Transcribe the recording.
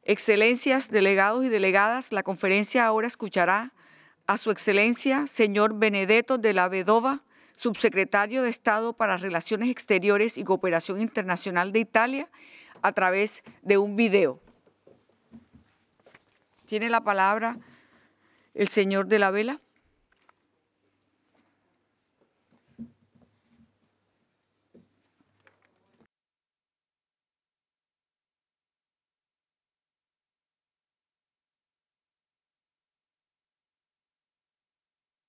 Excelencias, delegados y delegadas, la conferencia ahora escuchará a Su Excelencia, señor Benedetto della Vedova, subsecretario de Estado para Relaciones Exteriores y Cooperación Internacional de Italia, a través de un video. Tiene la palabra el señor de la Vela.